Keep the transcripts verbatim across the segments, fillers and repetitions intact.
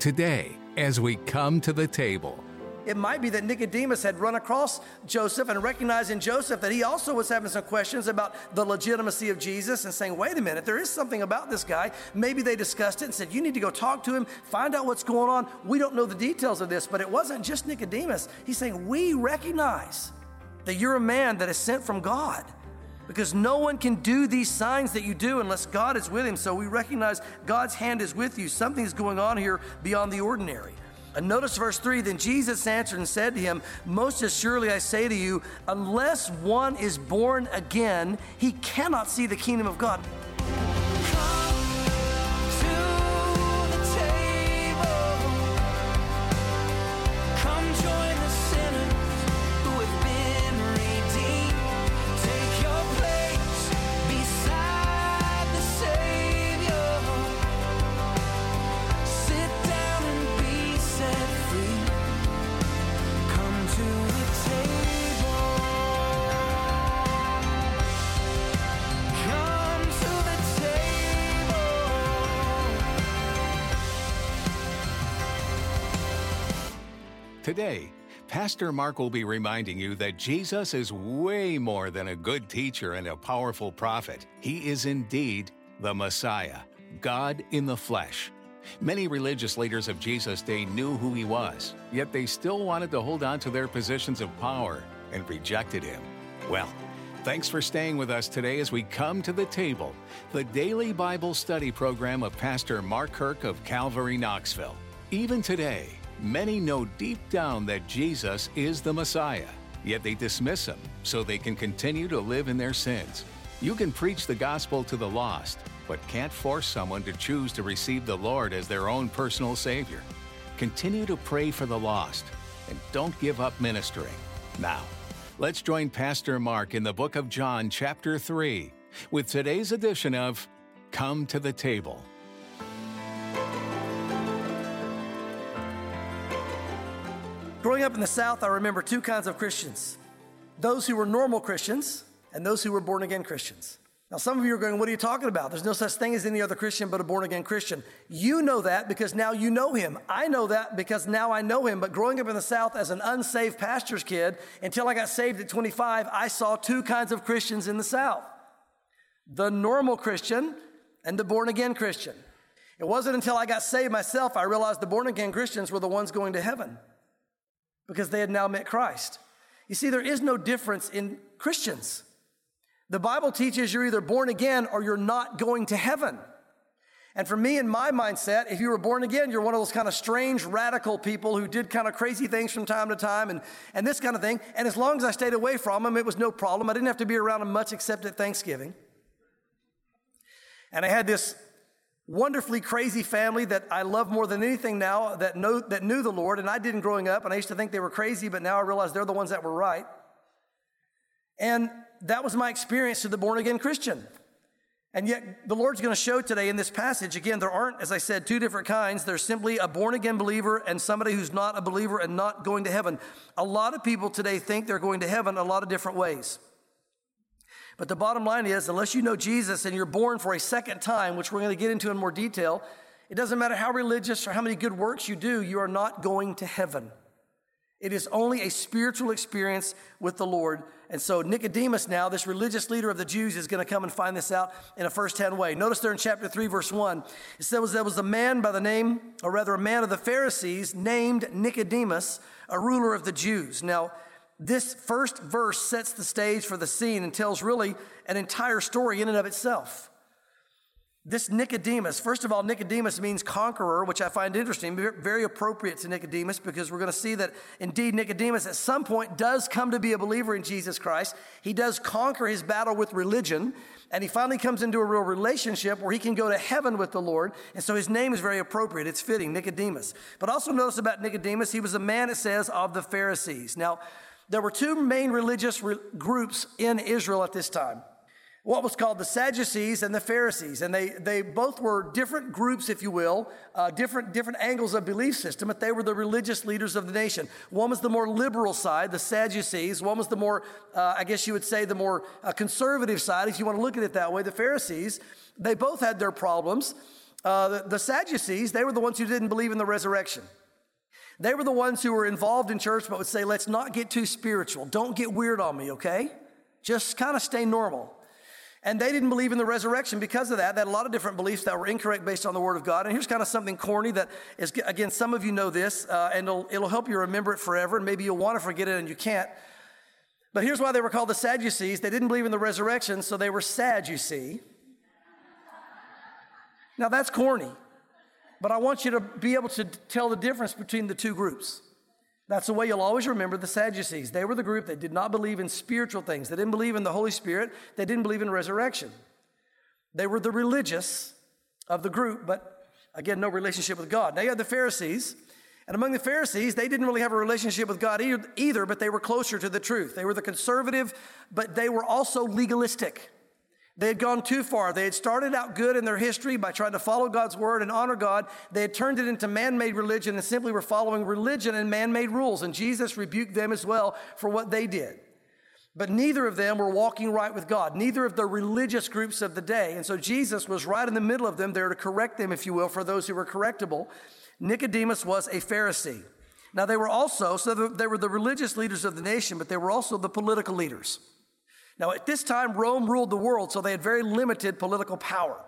Today, as we come to the table. It might be that Nicodemus had run across Joseph and recognized in Joseph that he also was having some questions about the legitimacy of Jesus and saying, wait a minute, there is something about this guy. Maybe they discussed it and said, you need to go talk to him, find out what's going on. We don't know the details of this, but it wasn't just Nicodemus. He's saying, we recognize that you're a man that is sent from God, because no one can do these signs that you do unless God is with him. So we recognize God's hand is with you. Something's going on here beyond the ordinary. And notice verse three, then Jesus answered and said to him, most assuredly I say to you, unless one is born again, he cannot see the kingdom of God. Today, Pastor Mark will be reminding you that Jesus is way more than a good teacher and a powerful prophet. He is indeed the Messiah, God in the flesh. Many religious leaders of Jesus' day knew who he was, yet they still wanted to hold on to their positions of power and rejected him. Well, thanks for staying with us today as we come to the table, the daily Bible study program of Pastor Mark Kirk of Calvary, Knoxville. Even today, many know deep down that Jesus is the Messiah, yet they dismiss him so they can continue to live in their sins. You can preach the gospel to the lost, but can't force someone to choose to receive the Lord as their own personal Savior. Continue to pray for the lost, and don't give up ministering. Now, let's join Pastor Mark in the book of John, chapter three, with today's edition of Come to the Table. Growing up in the South, I remember two kinds of Christians. Those who were normal Christians and those who were born-again Christians. Now, some of you are going, what are you talking about? There's no such thing as any other Christian but a born-again Christian. You know that because now you know him. I know that because now I know him. But growing up in the South as an unsaved pastor's kid, until I got saved at twenty-five, I saw two kinds of Christians in the South. The normal Christian and the born-again Christian. It wasn't until I got saved myself I realized the born-again Christians were the ones going to heaven, because they had now met Christ. You see, there is no difference in Christians. The Bible teaches you're either born again or you're not going to heaven. And for me, in my mindset, if you were born again, you're one of those kind of strange, radical people who did kind of crazy things from time to time and, and this kind of thing. And as long as I stayed away from them, it was no problem. I didn't have to be around them much except at Thanksgiving. And I had this wonderfully crazy family that I love more than anything now that know that knew the Lord, and I didn't growing up, and I used to think they were crazy, but now I realize they're the ones that were right. And that was my experience to the born-again Christian. And yet the Lord's going to show today in this passage, again, there aren't, as I said, two different kinds. There's simply a born-again believer and somebody who's not a believer and not going to heaven. A lot of people today think they're going to heaven a lot of different ways. But the bottom line is, unless you know Jesus and you're born for a second time, which we're going to get into in more detail, it doesn't matter how religious or how many good works you do, you are not going to heaven. It is only a spiritual experience with the Lord. And so Nicodemus now, this religious leader of the Jews, is going to come and find this out in a first-hand way. Notice there in chapter three, verse one, it says there was a man by the name, or rather a man of the Pharisees named Nicodemus, a ruler of the Jews. Now, this first verse sets the stage for the scene and tells really an entire story in and of itself. This Nicodemus, first of all, Nicodemus means conqueror, which I find interesting, very appropriate to Nicodemus, because we're going to see that indeed Nicodemus at some point does come to be a believer in Jesus Christ. He does conquer his battle with religion, and he finally comes into a real relationship where he can go to heaven with the Lord, and so his name is very appropriate. It's fitting, Nicodemus. But also notice about Nicodemus, he was a man, it says, of the Pharisees. Now, there were two main religious re- groups in Israel at this time. What was called the Sadducees and the Pharisees. And they, they both were different groups, if you will, uh, different, different angles of belief system, but they were the religious leaders of the nation. One was the more liberal side, the Sadducees. One was the more, uh, I guess you would say, the more uh, conservative side, if you want to look at it that way, the Pharisees. They both had their problems. Uh, the, the Sadducees, they were the ones who didn't believe in the resurrection. They were the ones who were involved in church but would say, let's not get too spiritual. Don't get weird on me, okay? Just kind of stay normal. And they didn't believe in the resurrection because of that. They had a lot of different beliefs that were incorrect based on the Word of God. And here's kind of something corny that is, again, some of you know this, uh, and it'll, it'll help you remember it forever, and maybe you'll want to forget it and you can't. But here's why they were called the Sadducees. They didn't believe in the resurrection, so they were sad, you see. Now, that's corny, but I want you to be able to tell the difference between the two groups. That's the way you'll always remember the Sadducees. They were the group that did not believe in spiritual things. They didn't believe in the Holy Spirit. They didn't believe in resurrection. They were the religious of the group, but again, no relationship with God. Now you have the Pharisees, and among the Pharisees, they didn't really have a relationship with God either, but they were closer to the truth. They were the conservative, but they were also legalistic. They had gone too far. They had started out good in their history by trying to follow God's word and honor God. They had turned it into man-made religion and simply were following religion and man-made rules. And Jesus rebuked them as well for what they did. But neither of them were walking right with God, neither of the religious groups of the day. And so Jesus was right in the middle of them there to correct them, if you will, for those who were correctable. Nicodemus was a Pharisee. Now they were also, so they were the religious leaders of the nation, but they were also the political leaders. Now, at this time, Rome ruled the world, so they had very limited political power.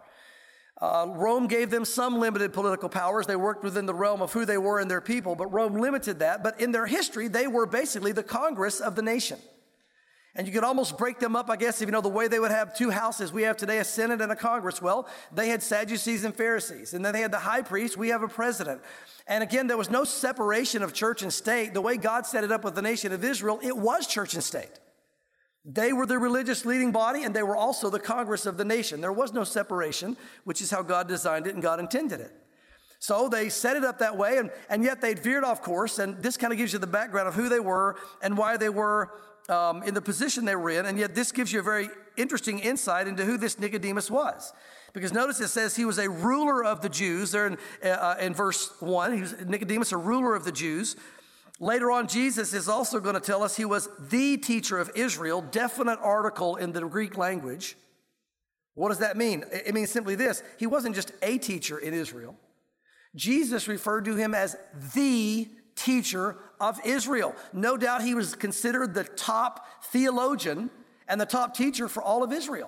Uh, Rome gave them some limited political powers. They worked within the realm of who they were and their people, but Rome limited that. But in their history, they were basically the Congress of the nation. And you could almost break them up, I guess, if you know the way they would have two houses. We have today a Senate and a Congress. Well, they had Sadducees and Pharisees. And then they had the high priest. We have a president. And again, there was no separation of church and state. The way God set it up with the nation of Israel, it was church and state. They were the religious leading body, and they were also the Congress of the nation. There was no separation, which is how God designed it and God intended it. So they set it up that way, and, and yet they'd veered off course, and this kind of gives you the background of who they were and why they were um, in the position they were in, and yet this gives you a very interesting insight into who this Nicodemus was. Because notice it says he was a ruler of the Jews. There in, uh, in verse one, he was Nicodemus, a ruler of the Jews. Later on, Jesus is also going to tell us he was the teacher of Israel, definite article in the Greek language. What does that mean? It means simply this. He wasn't just a teacher in Israel. Jesus referred to him as the teacher of Israel. No doubt he was considered the top theologian and the top teacher for all of Israel.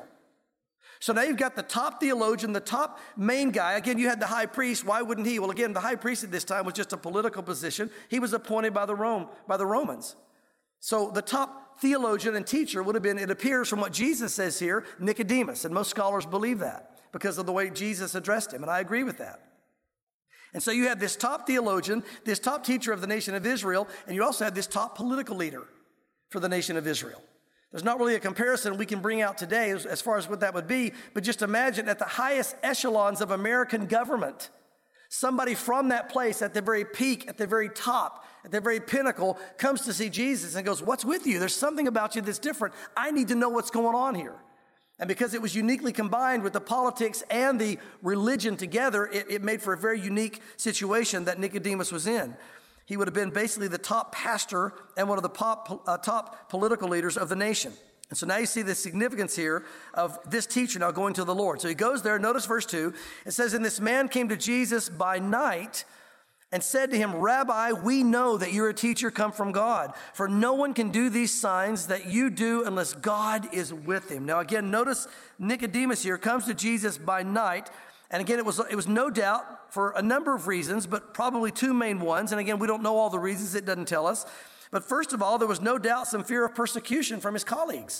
So now you've got the top theologian, the top main guy. Again, you had the high priest. Why wouldn't he? Well, again, the high priest at this time was just a political position. He was appointed by the Rome, by the Romans. So the top theologian and teacher would have been, it appears from what Jesus says here, Nicodemus. And most scholars believe that because of the way Jesus addressed him. And I agree with that. And so you have this top theologian, this top teacher of the nation of Israel, and you also have this top political leader for the nation of Israel. There's not really a comparison we can bring out today as, as far as what that would be, but just imagine at the highest echelons of American government, somebody from that place at the very peak, at the very top, at the very pinnacle, comes to see Jesus and goes, what's with you? There's something about you that's different. I need to know what's going on here. And because it was uniquely combined with the politics and the religion together, it, it made for a very unique situation that Nicodemus was in. He would have been basically the top pastor and one of the pop, uh, top political leaders of the nation. And so now you see the significance here of this teacher now going to the Lord. So he goes there. Notice verse two. It says, and this man came to Jesus by night and said to him, Rabbi, we know that you're a teacher come from God, for no one can do these signs that you do unless God is with him. Now again, notice Nicodemus here comes to Jesus by night. And again, it was, it was no doubt for a number of reasons, but probably two main ones. And again, we don't know all the reasons, it doesn't tell us. But first of all, there was no doubt some fear of persecution from his colleagues.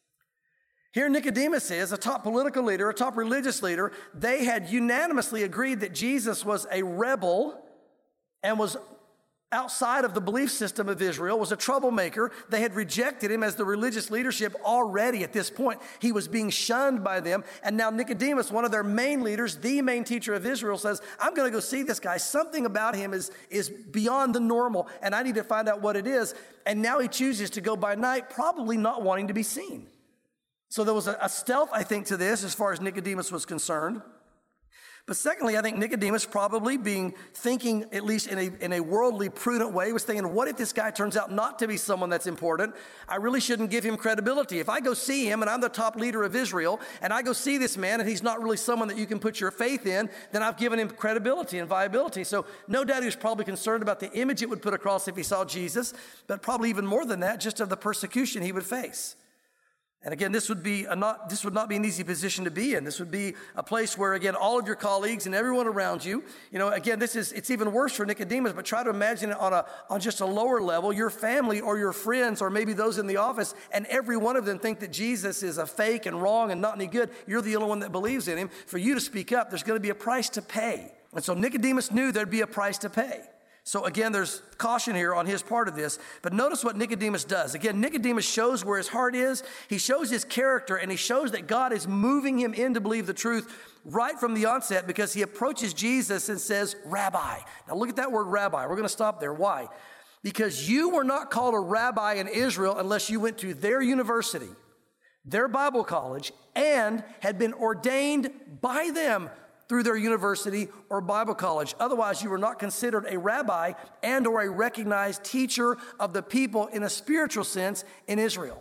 Here Nicodemus is, a top political leader, a top religious leader. They had unanimously agreed that Jesus was a rebel and was outside of the belief system of Israel, was a troublemaker. They had rejected him as the religious leadership already at this point. He was being shunned by them. And now Nicodemus, one of their main leaders, the main teacher of Israel, says, I'm going to go see this guy. Something about him is, is beyond the normal, and I need to find out what it is. And now he chooses to go by night, probably not wanting to be seen. So there was a, a stealth, I think, to this as far as Nicodemus was concerned. But secondly, I think Nicodemus probably being thinking, at least in a, in a worldly, prudent way, was thinking, what if this guy turns out not to be someone that's important? I really shouldn't give him credibility. If I go see him and I'm the top leader of Israel and I go see this man and he's not really someone that you can put your faith in, then I've given him credibility and viability. So no doubt he was probably concerned about the image it would put across if he saw Jesus, but probably even more than that, just of the persecution he would face. And again, this would be a not, this would not be an easy position to be in. This would be a place where, again, all of your colleagues and everyone around you, you know, again, this is, it's even worse for Nicodemus, but try to imagine it on a, on just a lower level, your family or your friends, or maybe those in the office, and every one of them think that Jesus is a fake and wrong and not any good. You're the only one that believes in him. For you to speak up, there's going to be a price to pay. And so Nicodemus knew there'd be a price to pay. So again, there's caution here on his part of this, but notice what Nicodemus does. Again, Nicodemus shows where his heart is. He shows his character, and he shows that God is moving him in to believe the truth right from the onset, because he approaches Jesus and says, Rabbi. Now look at that word rabbi. We're going to stop there. Why? Because you were not called a rabbi in Israel unless you went to their university, their Bible college, and had been ordained by them through their university or Bible college. Otherwise, you were not considered a rabbi and or a recognized teacher of the people in a spiritual sense in Israel.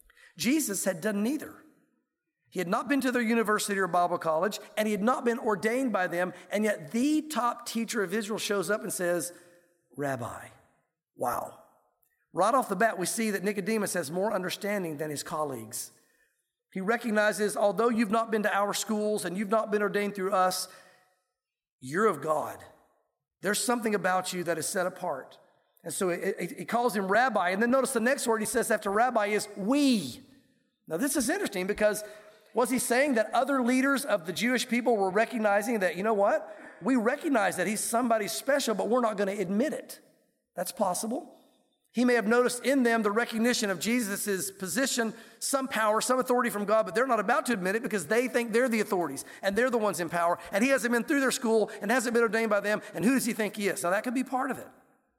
Jesus had done neither. He had not been to their university or Bible college, and he had not been ordained by them, and yet the top teacher of Israel shows up and says, Rabbi. Wow. Right off the bat, we see that Nicodemus has more understanding than his colleagues. He recognizes, although you've not been to our schools and you've not been ordained through us, you're of God. There's something about you that is set apart. And so he calls him rabbi. And then notice the next word he says after rabbi is we. Now this is interesting, because was he saying that other leaders of the Jewish people were recognizing that, you know what? We recognize that he's somebody special, but we're not going to admit it. That's possible. He may have noticed in them the recognition of Jesus' position, some power, some authority from God, but they're not about to admit it because they think they're the authorities and they're the ones in power, and he hasn't been through their school and hasn't been ordained by them, and who does he think he is? Now that could be part of it.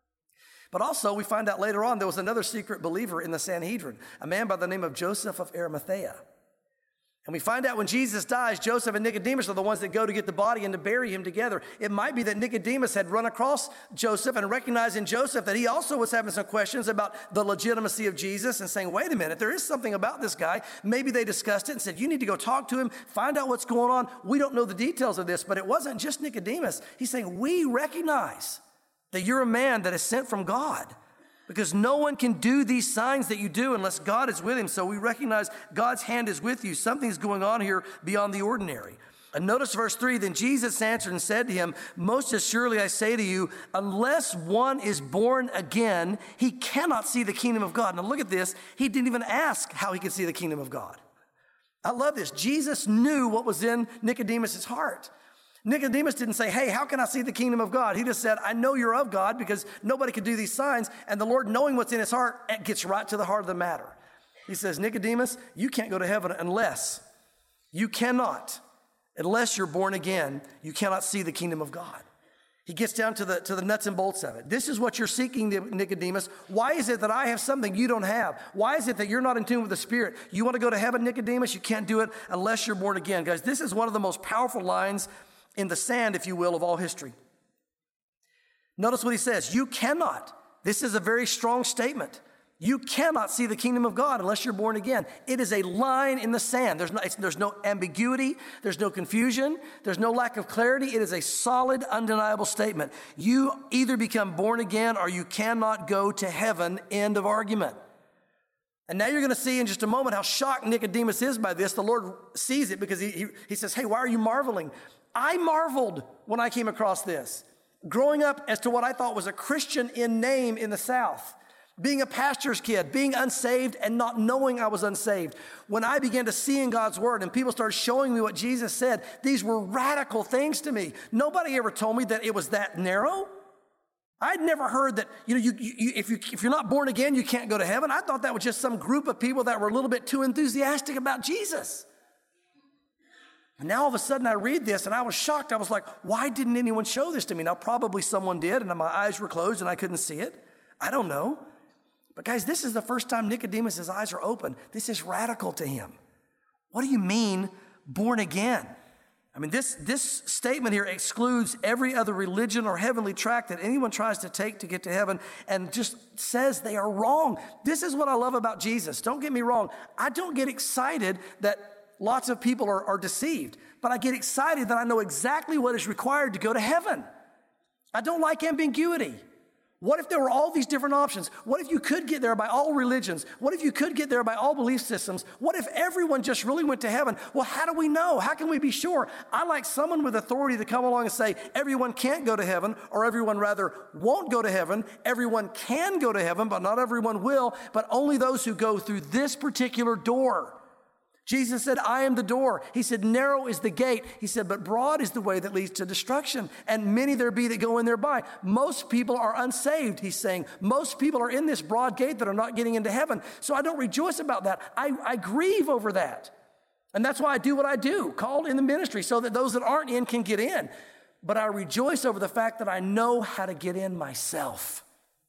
But also we find out later on there was another secret believer in the Sanhedrin, a man by the name of Joseph of Arimathea. And we find out when Jesus dies, Joseph and Nicodemus are the ones that go to get the body and to bury him together. It might be that Nicodemus had run across Joseph and recognized in Joseph that he also was having some questions about the legitimacy of Jesus and saying, wait a minute, there is something about this guy. Maybe they discussed it and said, you need to go talk to him, find out what's going on. We don't know the details of this, but it wasn't just Nicodemus. He's saying, we recognize that you're a man that is sent from God, because no one can do these signs that you do unless God is with him. So we recognize God's hand is with you. Something's going on here beyond the ordinary. And notice verse three, then Jesus answered and said to him, most assuredly I say to you, unless one is born again, he cannot see the kingdom of God. Now look at this. He didn't even ask how he could see the kingdom of God. I love this. Jesus knew what was in Nicodemus' heart. Nicodemus didn't say, hey, how can I see the kingdom of God? He just said, I know you're of God, because nobody could do these signs. And the Lord, knowing what's in his heart, gets right to the heart of the matter. He says, Nicodemus, you can't go to heaven unless, you cannot, unless you're born again, you cannot see the kingdom of God. He gets down to the, to the nuts and bolts of it. This is what you're seeking, Nicodemus. Why is it that I have something you don't have? Why is it that you're not in tune with the Spirit? You want to go to heaven, Nicodemus? You can't do it unless you're born again. Guys, this is one of the most powerful lines in the sand, if you will, of all history. Notice what he says. You cannot. This is a very strong statement. You cannot see the kingdom of God unless you're born again. It is a line in the sand. There's no, it's, there's no ambiguity. There's no confusion. There's no lack of clarity. It is a solid, undeniable statement. You either become born again or you cannot go to heaven. End of argument. And now you're going to see in just a moment how shocked Nicodemus is by this. The Lord sees it because he, he, he says, hey, why are you marveling? I marveled when I came across this. Growing up as to what I thought was a Christian in name in the South, being a pastor's kid, being unsaved and not knowing I was unsaved. When I began to see in God's word and people started showing me what Jesus said, these were radical things to me. Nobody ever told me that it was that narrow. I'd never heard that, you know, you, you, if, you, if you're not born again, you can't go to heaven. I thought that was just some group of people that were a little bit too enthusiastic about Jesus. And now all of a sudden I read this and I was shocked. I was like, why didn't anyone show this to me? Now probably someone did and my eyes were closed and I couldn't see it. I don't know. But guys, this is the first time Nicodemus' eyes are open. This is radical to him. What do you mean born again? I mean, this, this statement here excludes every other religion or heavenly track that anyone tries to take to get to heaven and just says they are wrong. This is what I love about Jesus. Don't get me wrong. I don't get excited that lots of people are, are deceived, but I get excited that I know exactly what is required to go to heaven. I don't like ambiguity. What if there were all these different options? What if you could get there by all religions? What if you could get there by all belief systems? What if everyone just really went to heaven? Well, how do we know? How can we be sure? I like someone with authority to come along and say, everyone can't go to heaven, or everyone rather won't go to heaven. Everyone can go to heaven, but not everyone will, but only those who go through this particular door. Jesus said, I am the door. He said, narrow is the gate. He said, but broad is the way that leads to destruction, and many there be that go in thereby. Most people are unsaved, he's saying. Most people are in this broad gate that are not getting into heaven. So I don't rejoice about that. I, I grieve over that. And that's why I do what I do, called in the ministry, so that those that aren't in can get in. But I rejoice over the fact that I know how to get in myself.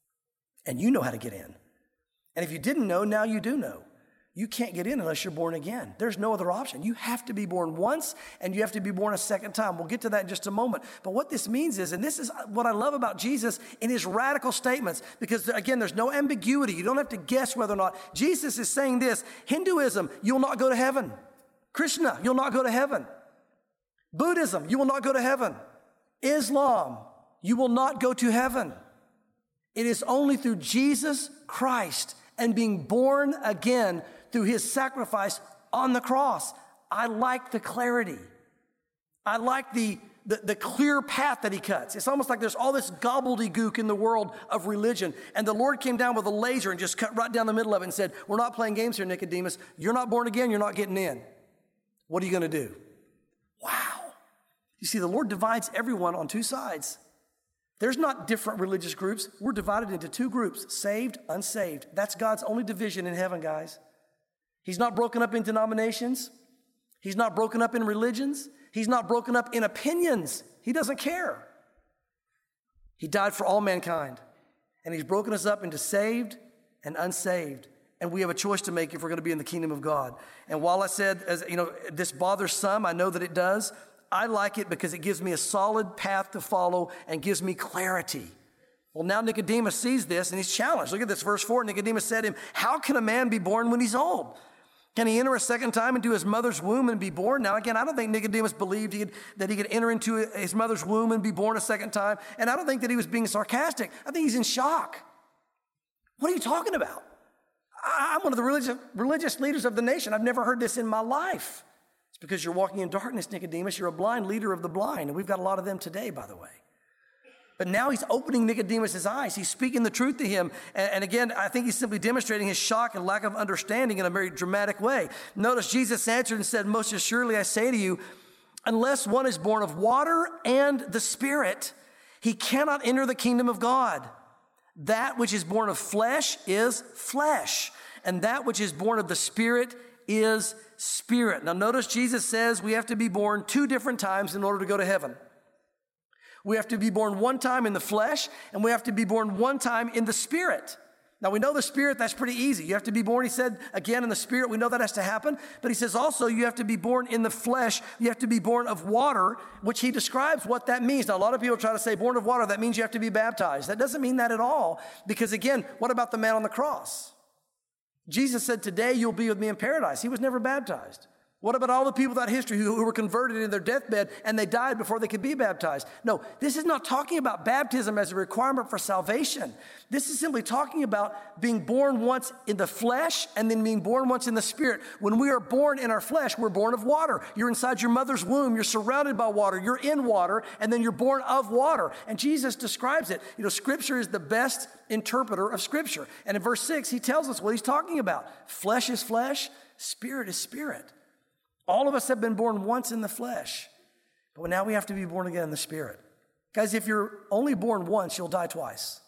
And you know how to get in. And if you didn't know, now you do know. You can't get in unless you're born again. There's no other option. You have to be born once, and you have to be born a second time. We'll get to that in just a moment. But what this means is, and this is what I love about Jesus in his radical statements, because again, there's no ambiguity. You don't have to guess whether or not. Jesus is saying this: Hinduism, you'll not go to heaven. Krishna, you'll not go to heaven. Buddhism, you will not go to heaven. Islam, you will not go to heaven. It is only through Jesus Christ and being born again through his sacrifice on the cross. I like the clarity. I like the, the, the clear path that he cuts. It's almost like there's all this gobbledygook in the world of religion. And the Lord came down with a laser and just cut right down the middle of it and said, we're not playing games here, Nicodemus. You're not born again. You're not getting in. What are you going to do? Wow. You see, the Lord divides everyone on two sides. There's not different religious groups. We're divided into two groups, saved, unsaved. That's God's only division in heaven, guys. He's not broken up in denominations. He's not broken up in religions. He's not broken up in opinions. He doesn't care. He died for all mankind. And he's broken us up into saved and unsaved. And we have a choice to make if we're going to be in the kingdom of God. And while I said, as you know, this bothers some, I know that it does. I like it because it gives me a solid path to follow and gives me clarity. Well, now Nicodemus sees this and he's challenged. Look at this, verse four. Nicodemus said to him, how can a man be born when he's old? Can he enter a second time into his mother's womb and be born? Now, again, I don't think Nicodemus believed he could, that he could enter into his mother's womb and be born a second time. And I don't think that he was being sarcastic. I think he's in shock. What are you talking about? I, I'm one of the religious, religious leaders of the nation. I've never heard this in my life. It's because you're walking in darkness, Nicodemus. You're a blind leader of the blind. And we've got a lot of them today, by the way. But now he's opening Nicodemus' eyes. He's speaking the truth to him. And, and again, I think he's simply demonstrating his shock and lack of understanding in a very dramatic way. Notice Jesus answered and said, most assuredly I say to you, unless one is born of water and the Spirit, he cannot enter the kingdom of God. That which is born of flesh is flesh, and that which is born of the Spirit is spirit. Now notice Jesus says we have to be born two different times in order to go to heaven. We have to be born one time in the flesh, and we have to be born one time in the Spirit. Now, we know the Spirit, that's pretty easy. You have to be born, he said, again in the Spirit. We know that has to happen. But he says also you have to be born in the flesh. You have to be born of water, which he describes what that means. Now, a lot of people try to say born of water, that means you have to be baptized. That doesn't mean that at all. Because again, what about the man on the cross? Jesus said, today you'll be with me in paradise. He was never baptized. What about all the people without history who, who were converted in their deathbed and they died before they could be baptized? No, this is not talking about baptism as a requirement for salvation. This is simply talking about being born once in the flesh and then being born once in the Spirit. When we are born in our flesh, we're born of water. You're inside your mother's womb. You're surrounded by water. You're in water, and then you're born of water. And Jesus describes it. You know, Scripture is the best interpreter of Scripture. And in verse six, he tells us what he's talking about. Flesh is flesh. Spirit is spirit. All of us have been born once in the flesh, but now we have to be born again in the Spirit. Guys, if you're only born once, you'll die twice.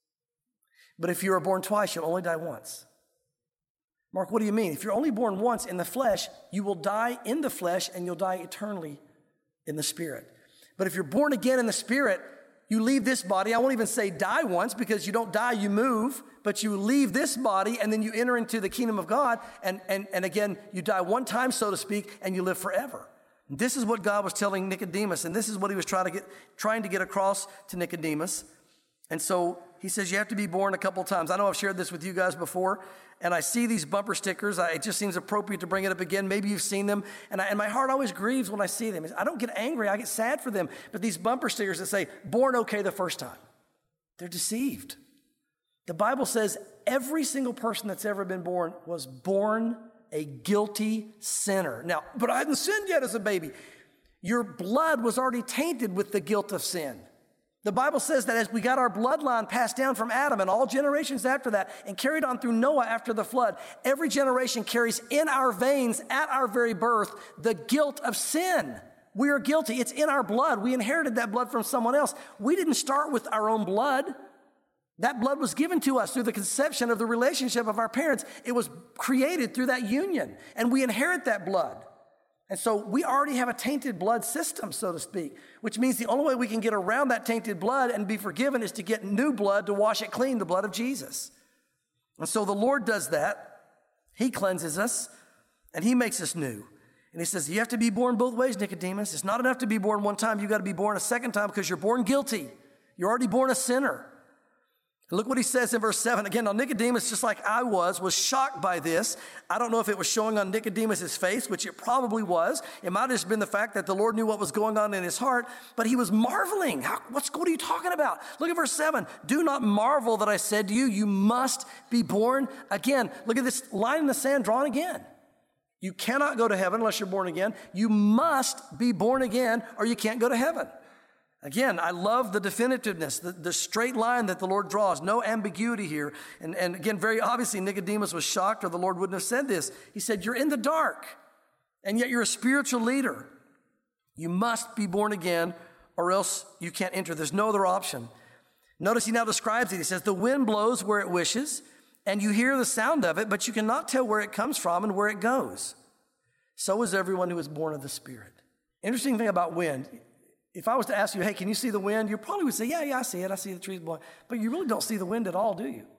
But if you are born twice, you'll only die once. Mark, what do you mean? If you're only born once in the flesh, you will die in the flesh and you'll die eternally in the Spirit. But if you're born again in the Spirit, you leave this body. I won't even say die once, because you don't die, you move, but you leave this body and then you enter into the kingdom of God. And, and, and again, you die one time, so to speak, and you live forever. This is what God was telling Nicodemus, and this is what he was trying to get, trying to get across to Nicodemus. And so he says you have to be born a couple times. I know I've shared this with you guys before, and I see these bumper stickers. I, it just seems appropriate to bring it up again. Maybe you've seen them, and, I, and my heart always grieves when I see them. I don't get angry. I get sad for them. But these bumper stickers that say, born okay the first time, they're deceived. The Bible says every single person that's ever been born was born a guilty sinner. Now, but I hadn't sinned yet as a baby. Your blood was already tainted with the guilt of sin. The Bible says that as we got our bloodline passed down from Adam and all generations after that and carried on through Noah after the flood, every generation carries in our veins at our very birth the guilt of sin. We are guilty. It's in our blood. We inherited that blood from someone else. We didn't start with our own blood. That blood was given to us through the conception of the relationship of our parents. It was created through that union, and we inherit that blood. And so we already have a tainted blood system, so to speak, which means the only way we can get around that tainted blood and be forgiven is to get new blood to wash it clean, the blood of Jesus. And so the Lord does that. He cleanses us, and he makes us new. And he says, you have to be born both ways, Nicodemus. It's not enough to be born one time. You've got to be born a second time because you're born guilty. You're already born a sinner. Look what he says in verse seven. Again, now Nicodemus, just like I was, was shocked by this. I don't know if it was showing on Nicodemus' face, which it probably was. It might have just been the fact that the Lord knew what was going on in his heart, but he was marveling. How, what's, what are you talking about? Look at verse seven. Do not marvel that I said to you, you must be born again. Look at this line in the sand drawn again. You cannot go to heaven unless you're born again. You must be born again or you can't go to heaven. Again, I love the definitiveness, the, the straight line that the Lord draws, no ambiguity here. And, and again, very obviously, Nicodemus was shocked or the Lord wouldn't have said this. He said, you're in the dark, and yet you're a spiritual leader. You must be born again or else you can't enter. There's no other option. Notice he now describes it. He says, the wind blows where it wishes, and you hear the sound of it, but you cannot tell where it comes from and where it goes. So is everyone who is born of the Spirit. Interesting thing about wind. If I was to ask you, hey, can you see the wind? You probably would say, yeah, yeah, I see it. I see the trees blowing. But you really don't see the wind at all, do you?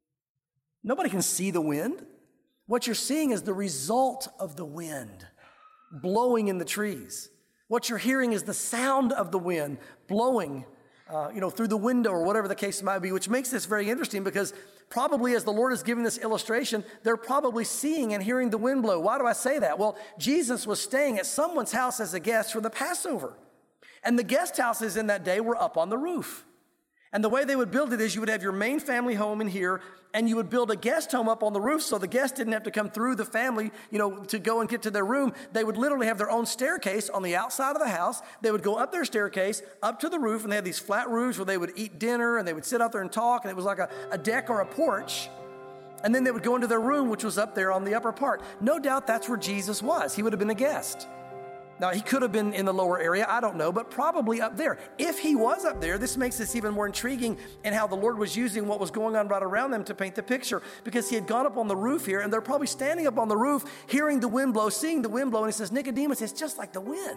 Nobody can see the wind. What you're seeing is the result of the wind blowing in the trees. What you're hearing is the sound of the wind blowing, uh, you know, through the window or whatever the case might be, which makes this very interesting because probably as the Lord is giving this illustration, they're probably seeing and hearing the wind blow. Why do I say that? Well, Jesus was staying at someone's house as a guest for the Passover. And the guest houses in that day were up on the roof. And the way they would build it is you would have your main family home in here, and you would build a guest home up on the roof so the guests didn't have to come through the family, you know, to go and get to their room. They would literally have their own staircase on the outside of the house. They would go up their staircase, up to the roof, and they had these flat roofs where they would eat dinner, and they would sit out there and talk, and it was like a, a deck or a porch. And then they would go into their room, which was up there on the upper part. No doubt that's where Jesus was. He would have been a guest. Now, he could have been in the lower area, I don't know, but probably up there. If he was up there, this makes this even more intriguing in how the Lord was using what was going on right around them to paint the picture, because he had gone up on the roof here, and they're probably standing up on the roof, hearing the wind blow, seeing the wind blow, and he says, Nicodemus, it's just like the wind.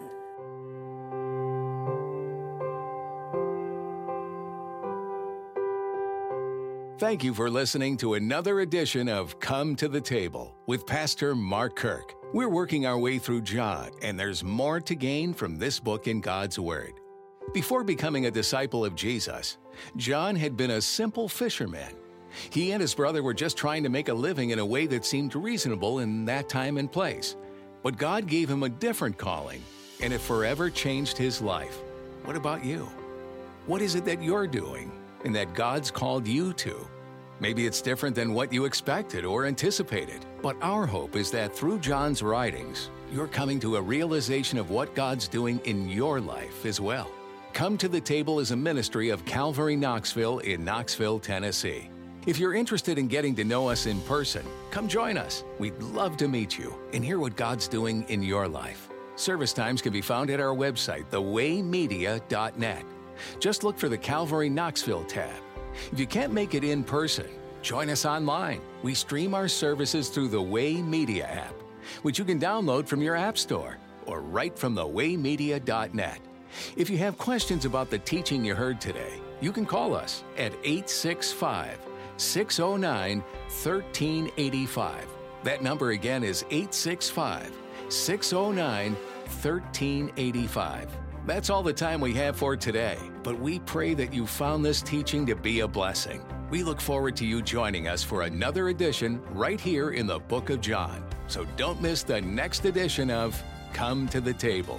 Thank you for listening to another edition of Come to the Table with Pastor Mark Kirk. We're working our way through John, and there's more to gain from this book in God's Word. Before becoming a disciple of Jesus, John had been a simple fisherman. He and his brother were just trying to make a living in a way that seemed reasonable in that time and place. But God gave him a different calling, and it forever changed his life. What about you? What is it that you're doing and that God's called you to? Maybe it's different than what you expected or anticipated, but our hope is that through John's writings, you're coming to a realization of what God's doing in your life as well. Come to the Table is a ministry of Calvary Knoxville in Knoxville, Tennessee. If you're interested in getting to know us in person, come join us. We'd love to meet you and hear what God's doing in your life. Service times can be found at our website, the way media dot net. Just look for the Calvary Knoxville tab. If you can't make it in person, join us online. We stream our services through the Way Media app, which you can download from your app store or right from the way media dot net. If you have questions about the teaching you heard today, you can call us at eight six five, six oh nine, one three eight five. That number again is eight six five, six oh nine, thirteen eighty-five. That's all the time we have for today, but we pray that you found this teaching to be a blessing. We look forward to you joining us for another edition right here in the Book of John. So don't miss the next edition of Come to the Table.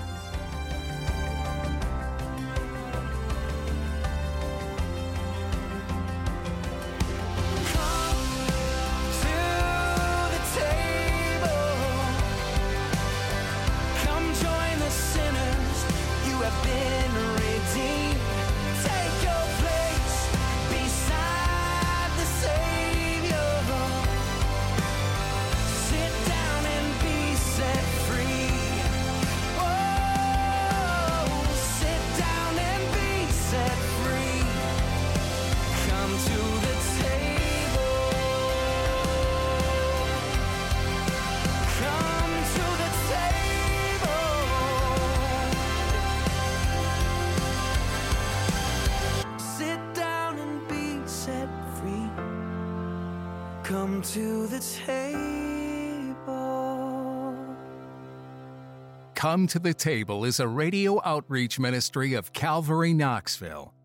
Come to the table. Come to the Table is a radio outreach ministry of Calvary Knoxville.